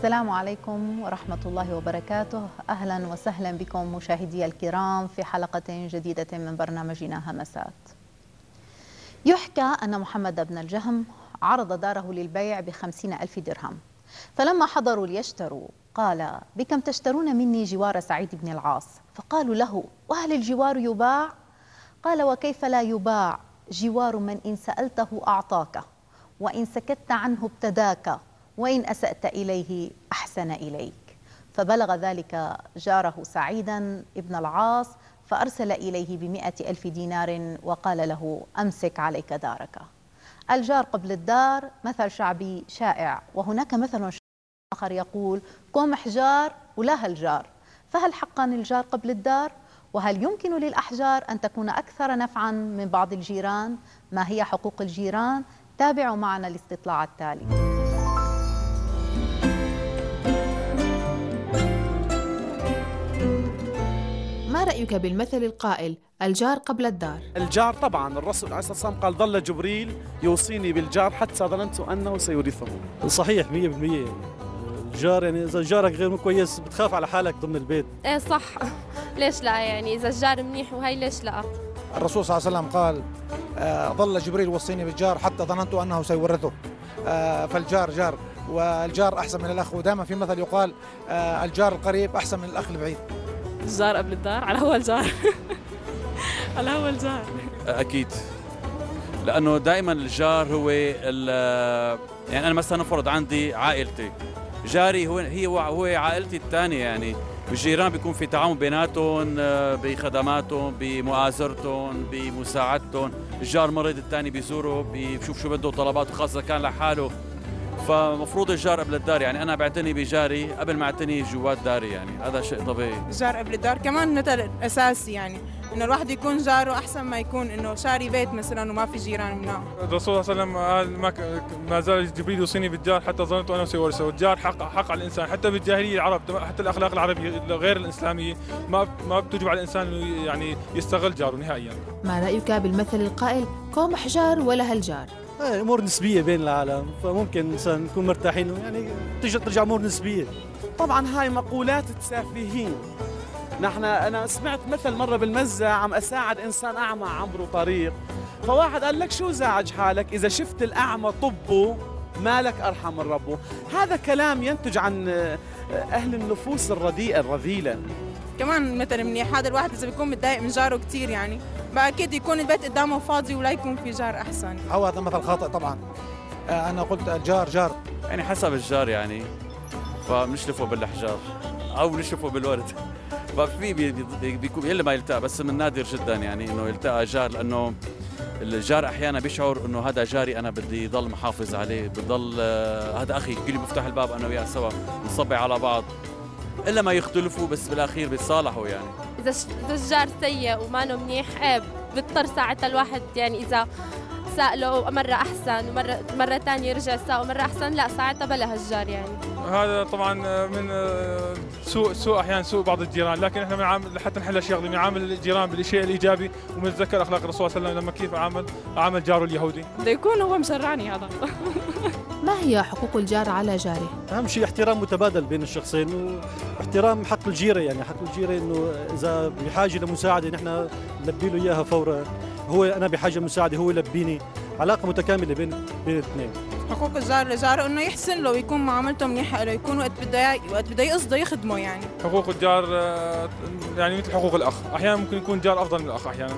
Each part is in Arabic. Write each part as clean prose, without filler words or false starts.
السلام عليكم ورحمة الله وبركاته. أهلا وسهلا بكم مشاهدي الكرام في حلقة جديدة من برنامجنا همسات. يحكى أن محمد بن الجهم عرض داره للبيع ب50,000 درهم، فلما حضروا ليشتروا قال: بكم تشترون مني جوار سعيد بن العاص؟ فقالوا له: وهل الجوار يباع؟ قال: وكيف لا يباع؟ جوار من إن سألته أعطاك، وإن سكت عنه ابتداك، وإن أسأت إليه أحسن إليك. فبلغ ذلك جاره سعيدا ابن العاص، فأرسل إليه ب100,000 دينار وقال له: أمسك عليك دارك. الجار قبل الدار مثل شعبي شائع، وهناك مثل آخر يقول: كوم حجار ولا هالجار. فهل حقا الجار قبل الدار؟ وهل يمكن للأحجار أن تكون أكثر نفعا من بعض الجيران؟ ما هي حقوق الجيران؟ تابعوا معنا الاستطلاع التالي. ما رأيك بالمثل القائل: الجار قبل الدار؟ الجار طبعا الرسول عليه الصلاة والسلام قال: ظل جبريل يوصيني بالجار حتى ظننت أنه سيورثه. صحيح 100%. الجار يعني إذا جارك غير كويس بتخاف على حالك ضمن البيت. ايه صح. ليش لا؟ يعني إذا الجار منيح وهي ليش لا؟ الرسول صلى الله عليه وسلم قال: ظل جبريل يوصيني بالجار حتى ظننت أنه سيورثه. فالجار جار، والجار أحسن من الأخ، ودائما في مثل يقال: الجار القريب أحسن من الأخ البعيد. الجار قبل الدار، على هو الجار. على هو الجار أكيد، لأنه دائما الجار هو يعني أنا مثلا نفرض عندي عائلتي، جاري هو عائلتي الثانية. يعني الجيران بيكون في تعاون بيناتهم بخدماتهم، بمؤازرتهم، بمساعدتهم. الجار مريض الثاني بيزوره، بيشوف شو بده طلباته، خاصة كان لحاله. فمفروض الجار قبل الدار. يعني أنا بعتني بجاري قبل ما اعتني جوات داري، يعني هذا شيء طبيعي. الجار قبل الدار كمان مثل أساسي، يعني إنه الواحد يكون جاره أحسن ما يكون إنه شاري بيت مثلا وما في جيران منه. الرسول صلى الله عليه وسلم قال: ما زال جبريل يوصيني بالجار حتى ظننت أنه سيورثه. الجار حق على الإنسان، حتى بالجاهلية العرب، حتى الأخلاق العربية غير الإسلامية ما بتوجب على الإنسان إنه يعني يستغل جاره نهائيا. ما رأيك بالمثل القائل: كوم حجار ولا هالجار؟ امور نسبيه بين العالم، فممكن الانسان نكون مرتاحين، يعني ترجع امور نسبيه. طبعا هاي مقولات تسافهين. أنا سمعت مثل مرة بالمزة، عم أساعد إنسان أعمى عبره طريق، فواحد قال لك: شو زعج حالك؟ إذا شفت الأعمى طبه مالك أرحم من ربه. هذا كلام ينتج عن أهل النفوس الرديئة الرذيلة. كمان مثل منيح هذا الواحد إذا بيكون متضايق من جاره كتير، يعني أكيد يكون البيت قدامه فاضي ولا يكون في جار أحسن. هذا مثل خاطئ طبعا. أنا قلت الجار جار، يعني حسب الجار، يعني فبنشلفه بالأحجار أو نشلفه بالورد. ففي بيكون يلي ما يلتقى، بس من نادر جدا يعني إنه يلتقى جار، لأنه الجار أحيانا بيشعر إنه هذا جاري أنا بدي ضل محافظ عليه، بضل هذا أخي، كل بفتح الباب أنا وياه سوا نصبي على بعض، إلا ما يختلفوا بس بالأخير بيتصالحوا. يعني إذا الجار سيء وما منيح، عيب بيضطر ساعتها الواحد، يعني إذا سأله مرة أحسن ومرة ثانية يرجع ساء ومرة أحسن، لا ساعتها بلا هالجار. يعني هذا طبعا من سوء أحيانا سوء بعض الجيران، لكن احنا بنعامل حتى نحل الشغله، بنعامل الجيران بالشيء الإيجابي، وبنتذكر أخلاق الرسول صلى الله عليه وسلم لما كيف عامل جاره اليهودي. بده يكون هو مشرعني هذا. ما هي حقوق الجار على جاره؟ اهم شيء احترام متبادل بين الشخصين، واحترام حق الجيره. يعني حق الجيره انه اذا بحاجه لمساعده نحن نلبي له اياها فورا، انا بحاجه لمساعده هو يلبيني، علاقه متكامله بين الاثنين. حقوق الجار لجاره انه يحسن له ويكون معاملته منيحه له، يكون وقت بده يقصده يخدمه. يعني حقوق الجار يعني مثل حقوق الاخ، احيانا ممكن يكون جار افضل من الاخ احيانا.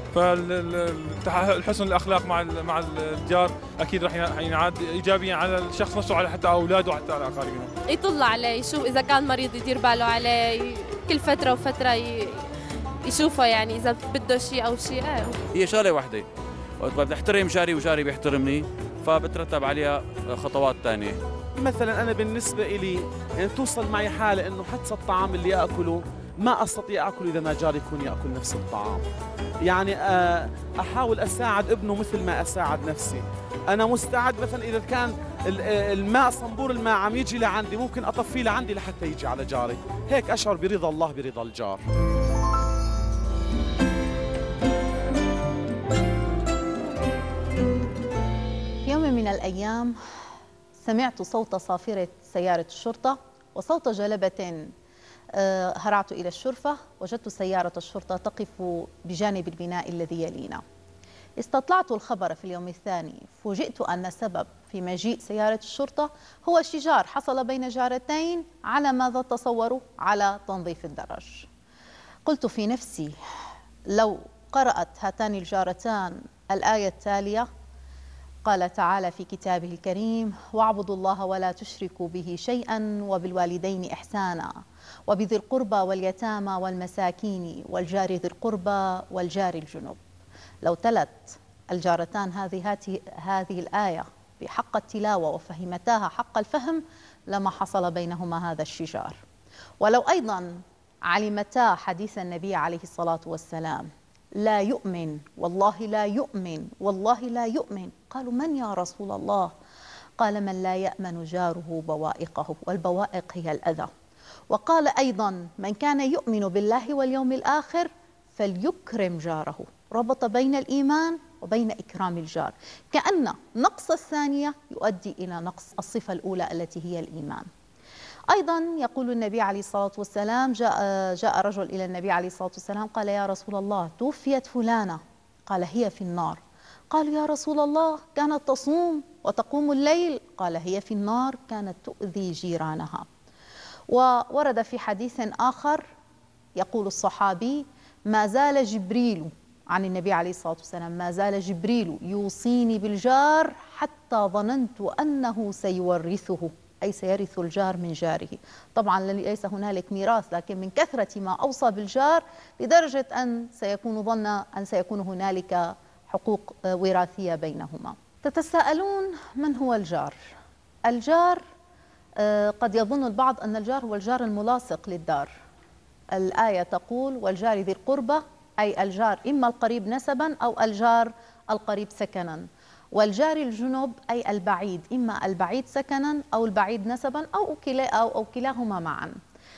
فالحسن الاخلاق مع الجار اكيد رح ينعاد ايجابيا على الشخص نفسه، على حتى اولاده وحتى على اقاربه. يطلع عليه، يشوف اذا كان مريض يدير باله عليه، كل فتره وفتره يشوفه، يعني اذا بده شيء او شيء. هي شغله واحده، بدي احترم جاري وجاري بيحترمني، فبترتب عليها خطوات ثانيه. مثلا أنا بالنسبة إلي يعني توصل معي حالة إنه حتى الطعام اللي أكله ما أستطيع أكله إذا ما جاري يكون يأكل نفس الطعام. يعني أحاول أساعد ابنه مثل ما أساعد نفسي. أنا مستعد مثلا إذا كان الماء صنبور الماء عم يجي لعندي ممكن أطفيه لعندي لحتى يجي على جاري، هيك أشعر برضا الله برضا الجار. في يوم من الأيام سمعت صوت صافرة سيارة الشرطة وصوت جلبة. هرعت إلى الشرفة، وجدت سيارة الشرطة تقف بجانب البناء الذي يلينا. استطلعت الخبر في اليوم الثاني، فوجئت أن السبب في مجيء سيارة الشرطة هو شجار حصل بين جارتين، على ماذا تصوروا؟ على تنظيف الدرج. قلت في نفسي لو قرأت هاتان الجارتان الآية التالية: قال تعالى في كتابه الكريم: واعبدوا الله ولا تشركوا به شيئا وبالوالدين إحسانا وبذي القربى واليتامى والمساكين والجار ذي القربى والجار الجنب. لو تلت الجارتان هذه الآية بحق التلاوة وفهمتاها حق الفهم لما حصل بينهما هذا الشجار. ولو أيضا علمتا حديث النبي عليه الصلاة والسلام: لا يؤمن، والله لا يؤمن، والله لا يؤمن. قالوا: من يا رسول الله؟ قال: من لا يأمن جاره بوائقه، والبوائق هي الأذى. وقال أيضا: من كان يؤمن بالله واليوم الآخر فليكرم جاره. ربط بين الإيمان وبين إكرام الجار، كأن نقص الثانية يؤدي إلى نقص الصفة الأولى التي هي الإيمان. أيضا يقول النبي عليه الصلاة والسلام: جاء رجل إلى النبي عليه الصلاة والسلام قال: يا رسول الله، توفيت فلانة. قال: هي في النار. قالوا: يا رسول الله، كانت تصوم وتقوم الليل. قال: هي في النار، كانت تؤذي جيرانها. وورد في حديث آخر يقول الصحابي: ما زال جبريل، عن النبي عليه الصلاة والسلام، ما زال جبريل يوصيني بالجار حتى ظننت أنه سيورثه، أي سيرث الجار من جاره. طبعا ليس هنالك ميراث، لكن من كثرة ما أوصى بالجار لدرجة أن ظن أن سيكون هنالك حقوق وراثية بينهما. تتساءلون: من هو الجار؟ الجار قد يظن البعض أن الجار هو الجار الملاصق للدار. الآية تقول: والجار ذي القربى، أي الجار إما القريب نسبا أو الجار القريب سكنا. والجار الجنب أي البعيد، إما البعيد سكنا أو البعيد نسبا أو كلاهما معا.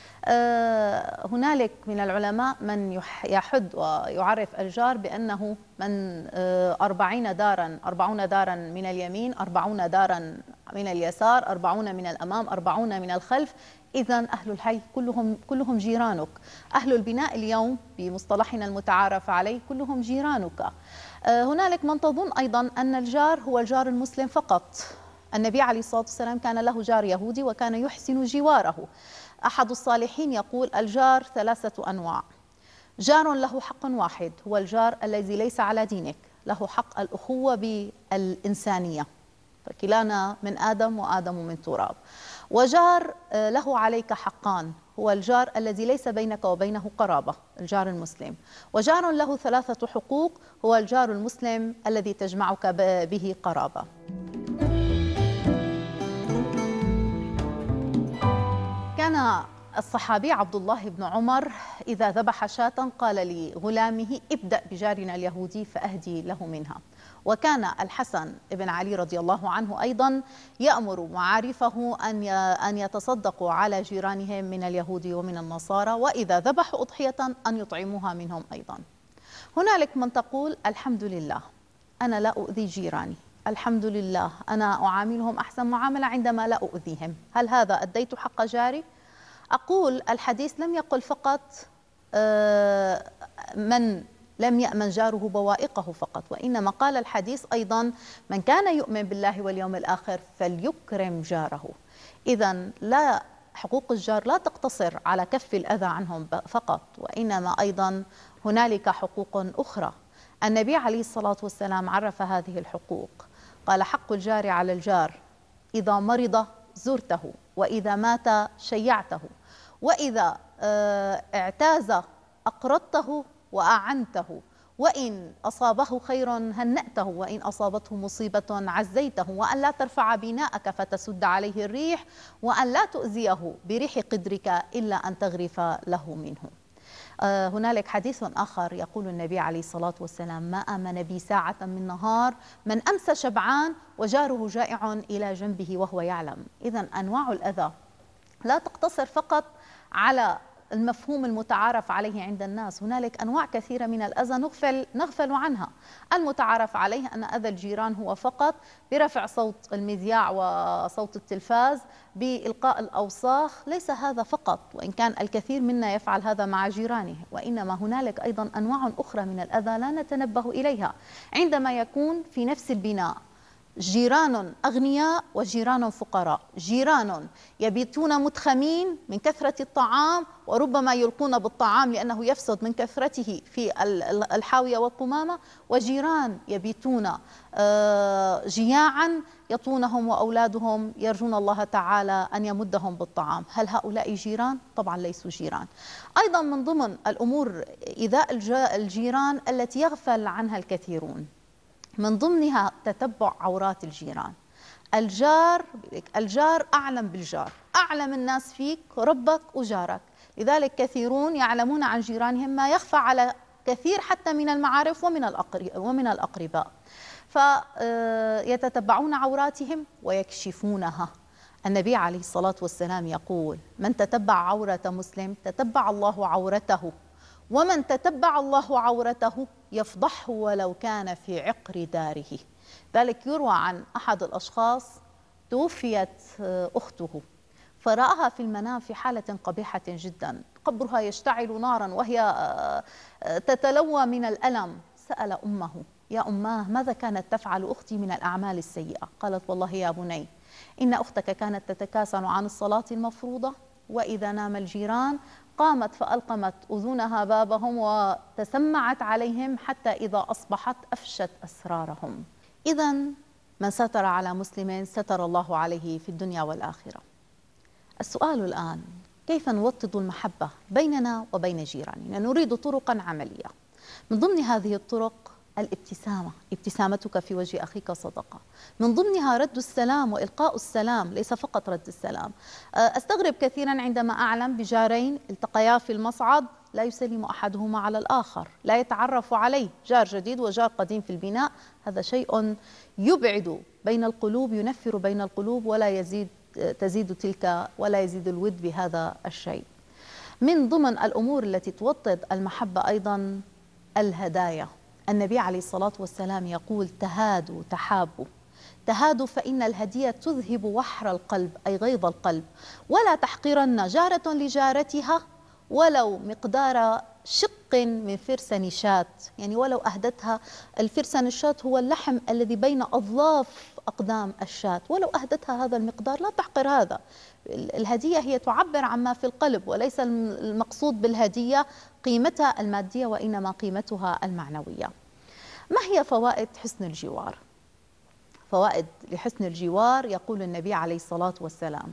هنالك من العلماء من يحد ويعرف الجار بأنه من 40 دارا من اليمين، 40 دارا من اليسار، 40 من الأمام، 40 من الخلف. إذن أهل الحي كلهم جيرانك. أهل البناء اليوم بمصطلحنا المتعارف عليه كلهم جيرانك. هنالك من تظن أيضا أن الجار هو الجار المسلم فقط. النبي عليه الصلاة والسلام كان له جار يهودي وكان يحسن جواره. أحد الصالحين يقول: الجار 3 أنواع. جار له حق واحد، هو الجار الذي ليس على دينك، له حق الأخوة بالإنسانية، فكلانا من آدم وآدم من تراب. وجار له عليك حقان، هو الجار الذي ليس بينك وبينه قرابة، الجار المسلم. وجار له 3 حقوق، هو الجار المسلم الذي تجمعك به قرابة. كان الصحابي عبد الله بن عمر إذا ذبح شاة قال لغلامه: ابدأ بجارنا اليهودي فأهدي له منها. وكان الحسن بن علي رضي الله عنه أيضا يأمر معارفه أن يتصدقوا على جيرانهم من اليهود ومن النصارى، وإذا ذبحوا أضحية أن يطعموها منهم أيضا. هنالك من تقول: الحمد لله أنا لا أؤذي جيراني، الحمد لله أنا أعاملهم أحسن معاملة عندما لا أؤذيهم. هل هذا أديت حق جاري؟ أقول: الحديث لم يقل فقط من لم يأمن جاره بوائقه فقط، وإنما قال الحديث أيضا: من كان يؤمن بالله واليوم الآخر فليكرم جاره. إذن لا، حقوق الجار لا تقتصر على كف الأذى عنهم فقط، وإنما أيضا هنالك حقوق أخرى. النبي عليه الصلاة والسلام عرف هذه الحقوق، قال: حق الجار على الجار: إذا مرض زرته، وإذا مات شيعته، وإذا اعتاز أقرضته وأعنته، وإن أصابه خير هنأته، وإن أصابته مصيبة عزيته، وأن لا ترفع بناءك فتسد عليه الريح، وأن لا تؤذيه بريح قدرك إلا أن تغرف له منه. هنالك حديث آخر يقول النبي عليه الصلاة والسلام: ما آمن بي ساعة من نهار من أمسى شبعان وجاره جائع إلى جنبه وهو يعلم. إذن أنواع الأذى لا تقتصر فقط على المفهوم المتعارف عليه عند الناس. هنالك أنواع كثيرة من الأذى نغفل عنها. المتعارف عليه أن أذى الجيران هو فقط برفع صوت المذياع وصوت التلفاز، بإلقاء الأوصاخ. ليس هذا فقط، وإن كان الكثير منا يفعل هذا مع جيرانه، وإنما هنالك أيضا أنواع أخرى من الأذى لا نتنبه إليها. عندما يكون في نفس البناء جيران أغنياء وجيران فقراء، جيران يبيتون متخمين من كثرة الطعام وربما يلقون بالطعام لأنه يفسد من كثرته في الحاوية والقمامة، وجيران يبيتون جياعا يطونهم وأولادهم يرجون الله تعالى أن يمدهم بالطعام. هل هؤلاء جيران؟ طبعا ليسوا جيران. أيضا من ضمن الأمور إيذاء الجيران التي يغفل عنها الكثيرون، من ضمنها تتبع عورات الجيران. الجار أعلم بالجار، أعلم الناس فيك ربك وجارك. لذلك كثيرون يعلمون عن جيرانهم ما يخفى على كثير حتى من المعارف ومن الأقرباء، فيتتبعون عوراتهم ويكشفونها. النبي عليه الصلاة والسلام يقول: من تتبع عورة مسلم تتبع الله عورته، ومن تتبع الله عورته يفضحه ولو كان في عقر داره. ذلك يروى عن أحد الأشخاص توفيت أخته، فرآها في المنام في حالة قبيحة جدا، قبرها يشتعل نارا وهي تتلوى من الألم. سأل أمه: يا أماه، ماذا كانت تفعل أختي من الأعمال السيئة؟ قالت: والله يا بني، إن أختك كانت تتكاسل عن الصلاة المفروضة، وإذا نام الجيران قامت فألقمت أذنها بابهم وتسمعت عليهم حتى إذا أصبحت أفشت أسرارهم. إذا من ستر على مسلم ستر الله عليه في الدنيا والآخرة. السؤال الآن: كيف نوطد المحبة بيننا وبين جيراننا؟ نريد طرقا عملية. من ضمن هذه الطرق الابتسامة، ابتسامتك في وجه أخيك صدقة. من ضمنها رد السلام وإلقاء السلام، ليس فقط رد السلام. أستغرب كثيرا عندما أعلم بجارين التقيا في المصعد لا يسلم أحدهما على الآخر، لا يتعرف عليه، جار جديد وجار قديم في البناء. هذا شيء يبعد بين القلوب، ينفر بين القلوب، ولا تزيد تلك ولا يزيد الود بهذا الشيء. من ضمن الأمور التي توطد المحبة أيضا الهدايا. النبي عليه الصلاة والسلام يقول: تهادوا تحابوا. تهادوا فإن الهدية تذهب وحر القلب، أي غيظ القلب. ولا تحقرن جارة لجارتها ولو مقدار شق من فرسن شاة، يعني ولو أهدتها الفرسن الشاة هو اللحم الذي بين أظلاف أقدام الشاة، ولو أهدتها هذا المقدار لا تحقر هذا. الهدية هي تعبر عما في القلب، وليس المقصود بالهدية قيمتها المادية وإنما قيمتها المعنوية. ما هي فوائد حسن الجوار؟ فوائد لحسن الجوار يقول النبي عليه الصلاة والسلام: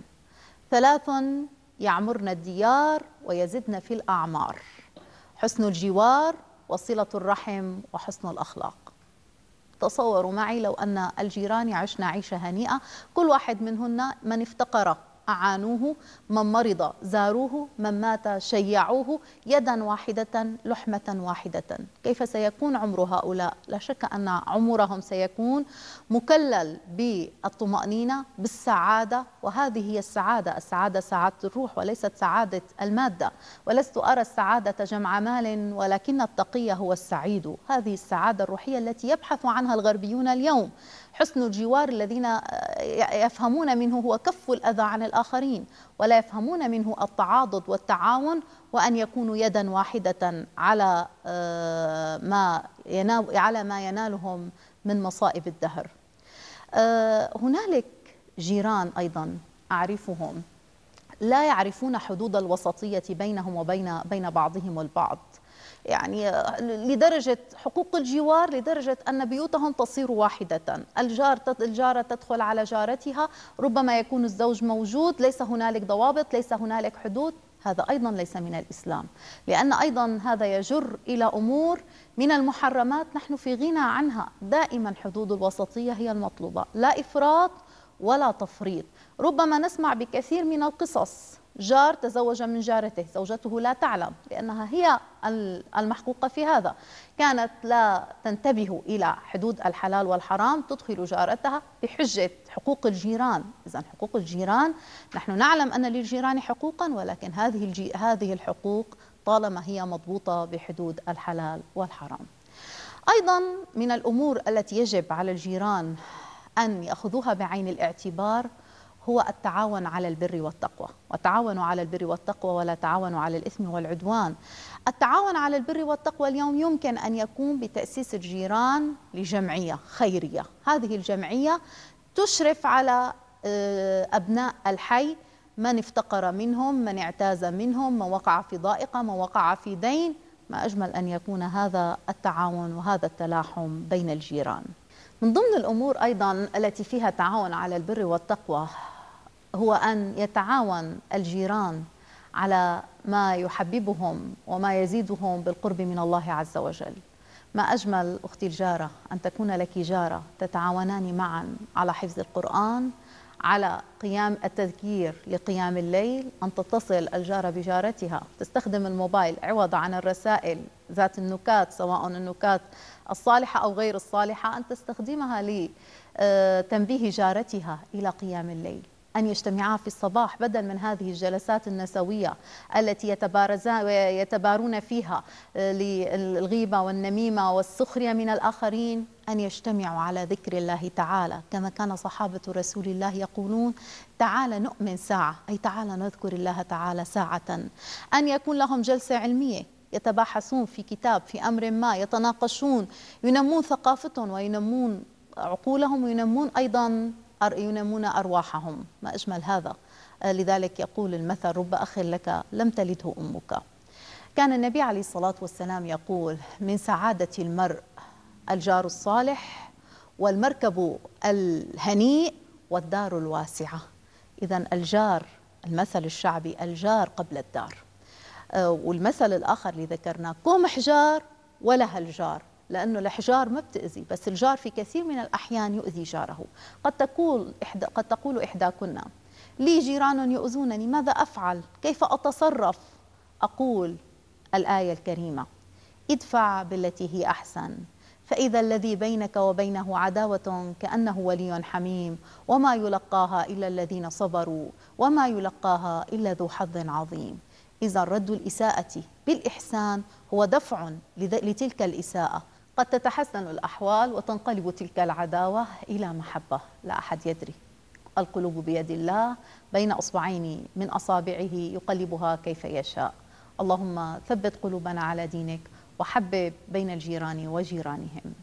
3 يعمرن الديار ويزدن في الأعمار: حسن الجوار وصلة الرحم وحسن الأخلاق. تصوروا معي لو أن الجيران يعيشن عيشة هنيئة، كل واحد منهن من افتقر أعانوه، من مرض زاروه، من مات شيعوه، يدا واحدة لحمة واحدة. كيف سيكون عمر هؤلاء؟ لا شك أن عمرهم سيكون مكلل بالطمأنينة، بالسعادة، وهذه هي السعادة. السعادة سعادة الروح وليست سعادة المادة. ولست أرى السعادة جمع مال، ولكن التقي هو السعيد. هذه السعادة الروحية التي يبحث عنها الغربيون اليوم. حسن الجوار الذين يفهمون منه هو كف الأذى عن الآخرين، ولا يفهمون منه التعاضد والتعاون، وأن يكونوا يدا واحدة على ما ينالهم من مصائب الدهر. هنالك جيران أيضا أعرفهم لا يعرفون حدود الوسطية بينهم وبين بعضهم البعض، يعني لدرجة حقوق الجوار، لدرجة أن بيوتهم تصير واحدة. الجارة تدخل على جارتها، ربما يكون الزوج موجود، ليس هنالك ضوابط، ليس هنالك حدود. هذا أيضا ليس من الإسلام، لأن أيضا هذا يجر إلى أمور من المحرمات نحن في غنى عنها. دائما حدود الوسطية هي المطلوبة، لا إفراط ولا تفريط. ربما نسمع بكثير من القصص، جار تزوج من جارته، زوجته لا تعلم لأنها هي المحقوقة في هذا، كانت لا تنتبه إلى حدود الحلال والحرام، تدخل جارتها بحجة حقوق الجيران. إذن حقوق الجيران، نحن نعلم أن للجيران حقوقا، ولكن هذه الحقوق طالما هي مضبوطة بحدود الحلال والحرام. أيضا من الأمور التي يجب على الجيران أن يأخذوها بعين الاعتبار هو التعاون على البر والتقوى، وتعاونوا على البر والتقوى ولا تعاونوا على الإثم والعدوان. التعاون على البر والتقوى اليوم يمكن أن يكون بتأسيس الجيران لجمعية خيرية، هذه الجمعية تشرف على أبناء الحي، من افتقر منهم، من اعتاز منهم، من وقع في ضائقة، من وقع في دين. ما أجمل أن يكون هذا التعاون وهذا التلاحم بين الجيران. من ضمن الأمور أيضا التي فيها تعاون على البر والتقوى هو أن يتعاون الجيران على ما يحببهم وما يزيدهم بالقرب من الله عز وجل. ما أجمل أختي الجارة أن تكون لك جارة تتعاونان معا على حفظ القرآن، على قيام التذكير لقيام الليل، أن تتصل الجارة بجارتها، تستخدم الموبايل عوض عن الرسائل ذات النكات، سواء النكات الصالحة أو غير الصالحة، أن تستخدمها لتنبيه جارتها إلى قيام الليل، أن يجتمعا في الصباح بدل من هذه الجلسات النسوية التي يتبارون فيها للغيبة والنميمة والسخرية من الآخرين، أن يجتمعوا على ذكر الله تعالى، كما كان صحابة رسول الله يقولون: تعال نؤمن ساعة، أي تعال نذكر الله تعالى ساعة. أن يكون لهم جلسة علمية يتباحثون في كتاب في أمر ما، يتناقشون، ينمون ثقافتهم وينمون عقولهم وينمون أيضا ينمون أرواحهم. ما أجمل هذا. لذلك يقول المثل: رب أخ لك لم تلده أمك. كان النبي عليه الصلاة والسلام يقول: من سعادة المرء الجار الصالح، والمركب الهنيء، والدار الواسعة. إذن الجار، المثل الشعبي: الجار قبل الدار. والمثل الآخر اللي ذكرناه: كوم حجار ولها الجار، لأنه الأحجار ما بتأذي، بس الجار في كثير من الأحيان يؤذي جاره. قد تقول إحداكن: لي جيران يؤذونني، ماذا أفعل؟ كيف أتصرف؟ أقول الآية الكريمة: ادفع بالتي هي أحسن، فإذا الذي بينك وبينه عداوة كأنه ولي حميم، وما يلقاها إلا الذين صبروا وما يلقاها إلا ذو حظ عظيم. إذا رد الإساءة بالإحسان هو دفع لتلك الإساءة، قد تتحسن الأحوال وتنقلب تلك العداوة إلى محبة، لا أحد يدري. القلوب بيد الله، بين أصبعين من أصابعه يقلبها كيف يشاء. اللهم ثبت قلوبنا على دينك، وحبب بين الجيران وجيرانهم.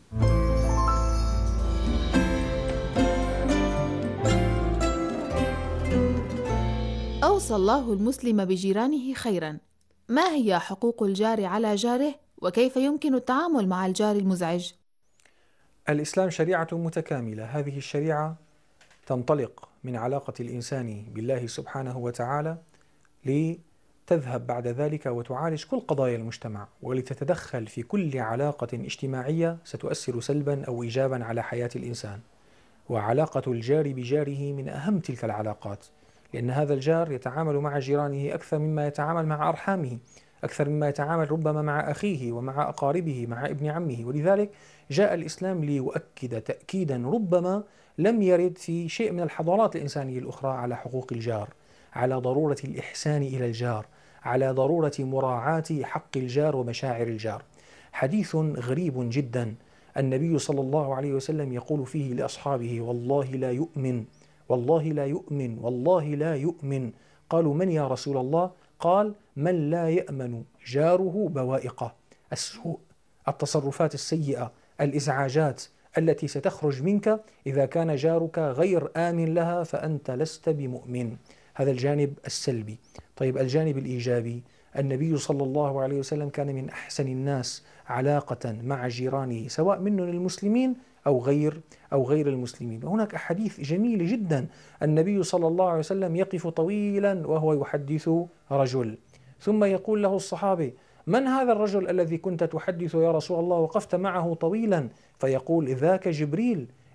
أوصى الله المسلم بجيرانه خيرا. ما هي حقوق الجار على جاره، وكيف يمكن التعامل مع الجار المزعج؟ الإسلام شريعة متكاملة. هذه الشريعة تنطلق من علاقة الإنسان بالله سبحانه وتعالى، لتذهب بعد ذلك وتعالج كل قضايا المجتمع، ولتتدخل في كل علاقة اجتماعية ستؤثر سلبا أو إيجابا على حياة الإنسان. وعلاقة الجار بجاره من أهم تلك العلاقات، لأن هذا الجار يتعامل مع جيرانه أكثر مما يتعامل مع أرحامه، أكثر مما يتعامل ربما مع أخيه ومع أقاربه، مع ابن عمه. ولذلك جاء الإسلام ليؤكد تأكيدا ربما لم يرد في شيء من الحضارات الإنسانية الأخرى على حقوق الجار، على ضرورة الإحسان إلى الجار، على ضرورة مراعاة حق الجار ومشاعر الجار. حديث غريب جدا النبي صلى الله عليه وسلم يقول فيه لأصحابه: والله لا يؤمن، والله لا يؤمن، والله لا يؤمن. قالوا: من يا رسول الله؟ قال: من لا يأمن جاره بوائقه، السوء، التصرفات السيئة، الإزعاجات التي ستخرج منك إذا كان جارك غير آمن لها، فأنت لست بمؤمن. هذا الجانب السلبي. طيب الجانب الإيجابي: النبي صلى الله عليه وسلم كان من أحسن الناس علاقة مع جيرانه، سواء منهم المسلمين أو غير المسلمين. وهناك أحاديث جميلة جدا. النبي صلى الله عليه وسلم يقف طويلا وهو يحدث رجل، ثم يقول له الصحابي: من هذا الرجل الذي كنت تحدث يا رسول الله وقفت معه طويلا؟ فيقول: ذاك جبريل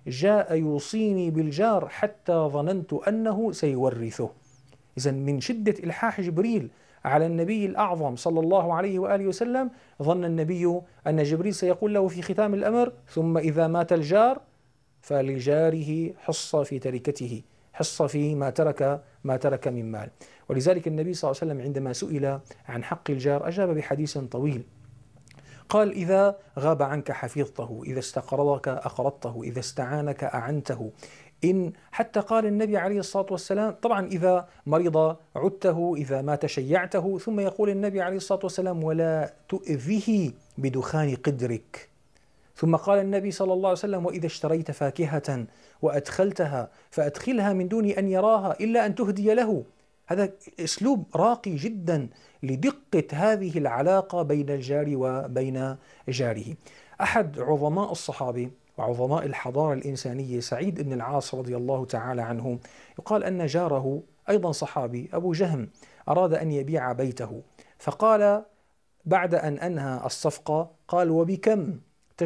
جاء يوصيني بالجار حتى ظننت أنه سيورثه. إذن من شدة إلحاح جبريل على النبي الأعظم صلى الله عليه وآله وسلم، ظن النبي أن جبريل سيقول له في ختام الأمر: ثم إذا مات الجار فلجاره حصة في تركته، حصة في ما ترك من مال. ولذلك النبي صلى الله عليه وسلم عندما سئل عن حق الجار أجاب بحديث طويل، قال: إذا غاب عنك حفظته، إذا استقرضك أقرضته، إذا استعانك أعنته. إن حتى قال النبي عليه الصلاة والسلام، طبعا إذا مرض عدته، إذا مات شيعته، ثم يقول النبي عليه الصلاة والسلام: ولا تؤذه بدخان قدرك. ثم قال النبي صلى الله عليه وسلم: وإذا اشتريت فاكهة وأدخلتها فأدخلها من دون أن يراها إلا أن تهدي له. هذا أسلوب راقي جدا لدقة هذه العلاقة بين الجار وبين جاره. أحد عظماء الصحابة وعظماء الحضارة الإنسانية سعيد بن العاص رضي الله تعالى عنه، يقال أن جاره أيضا صحابي أبو جهم أراد أن يبيع بيته، فقال بعد أن أنهى الصفقة قال: وبكم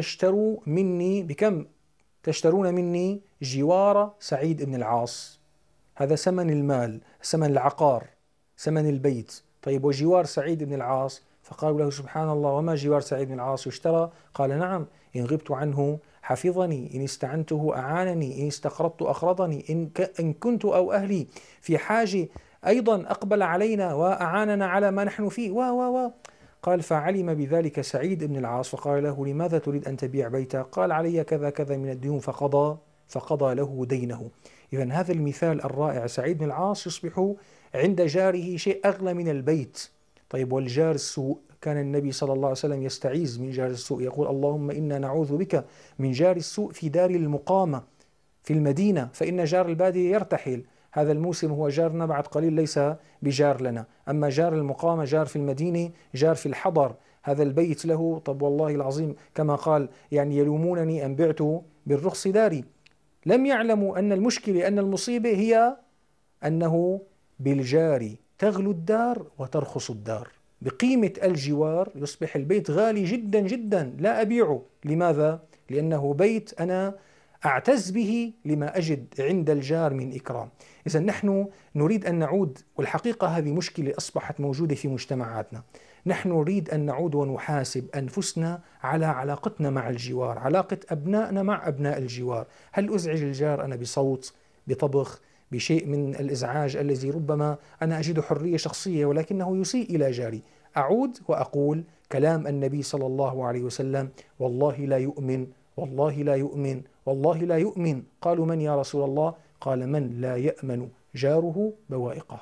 تشترون مني جوار سعيد بن العاص؟ هذا ثمن المال، ثمن العقار، ثمن البيت. طيب وجوار سعيد بن العاص؟ فقالوا له: سبحان الله، وما جوار سعيد بن العاص يشترى؟ قال: نعم، إن غبت عنه حفظني، إن استعنته أعانني، إن استقرضت أقرضني، إن كنت أو أهلي في حاجة أيضا أقبل علينا وأعاننا على ما نحن فيه قال: فعلم بذلك سعيد بن العاص فقال له: لماذا تريد أن تبيع بيتك؟ قال: علي كذا كذا من الديون، فقضى له دينه. إذن هذا المثال الرائع، سعيد بن العاص يصبح عند جاره شيء أغلى من البيت. طيب والجار السوء؟ كان النبي صلى الله عليه وسلم يستعيذ من جار السوء، يقول: اللهم إنا نعوذ بك من جار السوء في دار المقامة في المدينة، فإن جار البادية يرتحل، هذا الموسم هو جارنا، بعد قليل ليس بجار لنا. أما جار المقامة جار في المدينة، جار في الحضر، هذا البيت له. طب والله العظيم كما قال يعني: يلومونني أن بعت بالرخص داري. لم يعلموا أن المشكلة، أن المصيبة هي أنه بالجار تغلو الدار وترخص الدار. بقيمة الجوار يصبح البيت غالي جدا جدا، لا أبيعه. لماذا؟ لأنه بيت أنا أعتز به لما أجد عند الجار من إكرام. إذا نحن نريد أن نعود، والحقيقة هذه مشكلة أصبحت موجودة في مجتمعاتنا، نحن نريد أن نعود ونحاسب أنفسنا على علاقتنا مع الجوار، علاقة أبنائنا مع أبناء الجوار. هل أزعج الجار أنا بصوت، بطبخ، بشيء من الإزعاج الذي ربما أنا أجد حرية شخصية ولكنه يسيء إلى جاري؟ أعود وأقول كلام النبي صلى الله عليه وسلم: والله لا يؤمن، والله لا يؤمن، والله لا يؤمن. قالوا: من يا رسول الله؟ قال: من لا يأمن جاره بوائقه.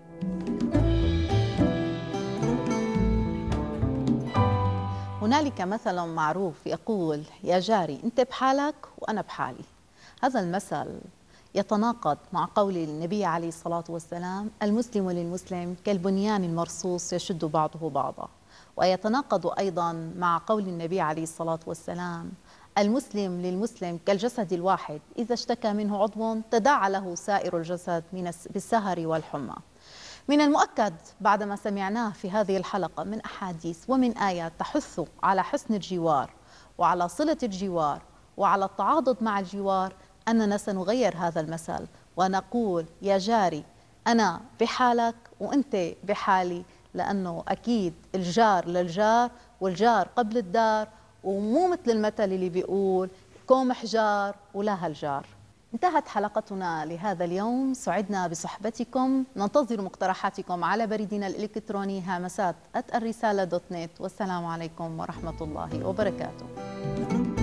هنالك مثل معروف يقول: يا جاري أنت بحالك وأنا بحالي. هذا المثل يتناقض مع قول النبي عليه الصلاة والسلام: المسلم للمسلم كالبنيان المرصوص يشد بعضه بعضا. ويتناقض أيضا مع قول النبي عليه الصلاة والسلام: المسلم للمسلم كالجسد الواحد إذا اشتكى منه عضو تداعى له سائر الجسد بالسهر والحمى. من المؤكد بعدما سمعناه في هذه الحلقة من أحاديث ومن آيات تحث على حسن الجوار وعلى صلة الجوار وعلى التعاضد مع الجوار أننا سنغير هذا المثل ونقول: يا جاري أنا بحالك وأنت بحالي، لأنه أكيد الجار للجار والجار قبل الدار، ومو مثل المثل اللي بيقول كوم حجار ولا هالجار. انتهت حلقتنا لهذا اليوم، سعدنا بصحبتكم، ننتظر مقترحاتكم على بريدنا الإلكتروني همسات@الرسالة.net. والسلام عليكم ورحمة الله وبركاته.